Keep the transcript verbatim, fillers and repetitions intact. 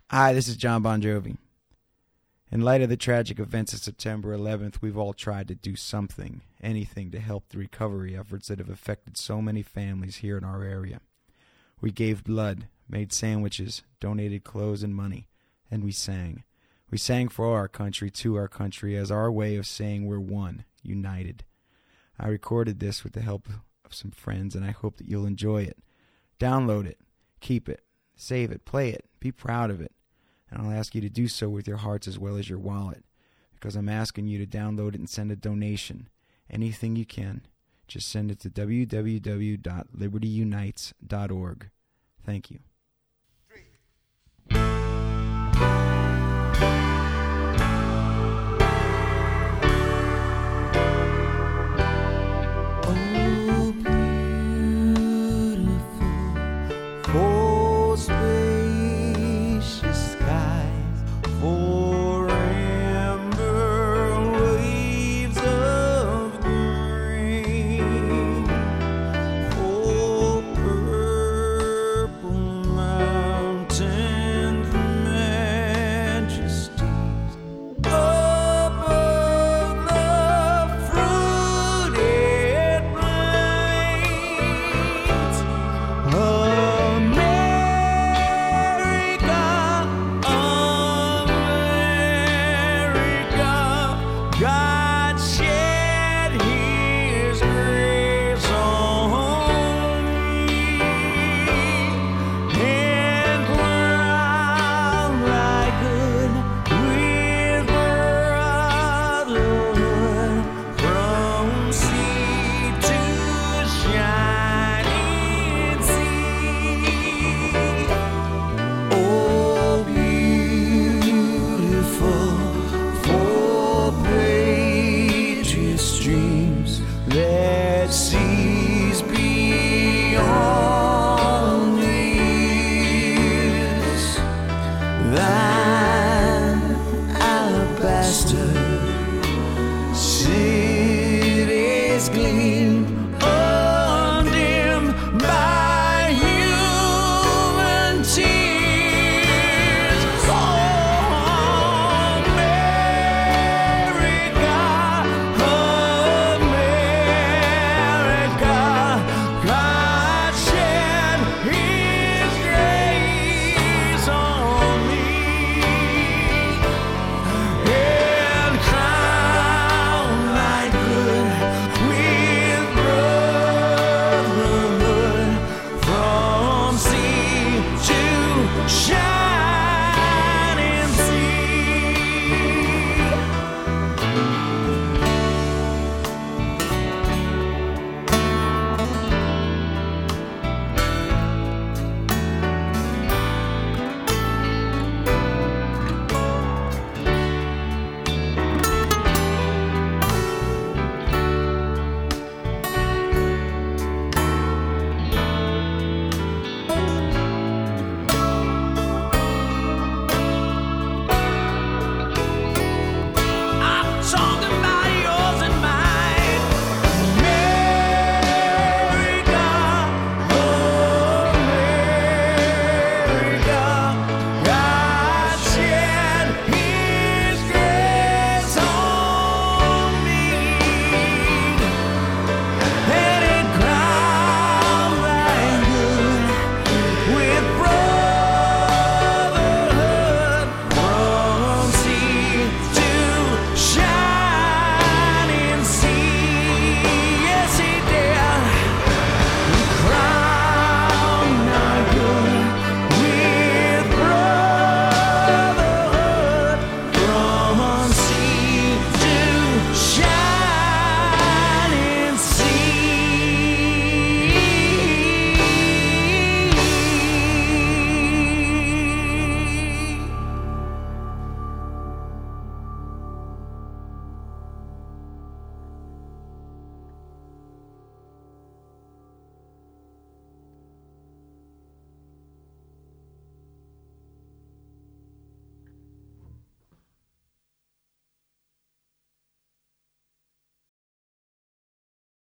Hi, this is John Bon Jovi. In light of the tragic events of September eleventh, we've all tried to do something, anything to help the recovery efforts that have affected so many families here in our area. We gave blood, made sandwiches, donated clothes and money, and we sang. We sang for our country, to our country, as our way of saying we're one, united. I recorded this with the help of some friends, and I hope that you'll enjoy it. Download it, keep it, save it, play it, be proud of it. And I'll ask you to do so with your hearts as well as your wallet, because I'm asking you to download it and send a donation. Anything you can. Just send it to w w w dot liberty unites dot org. Thank you. Oh, beautiful, for spacious skies, for amber waves of green, for purple mountains, majesties above the fruited plains. America, America, God shed His grace on me, and crowned thy good with brotherhood from sea to shining sea. Oh, beautiful, for patriot streams that sees beyond the years. Thy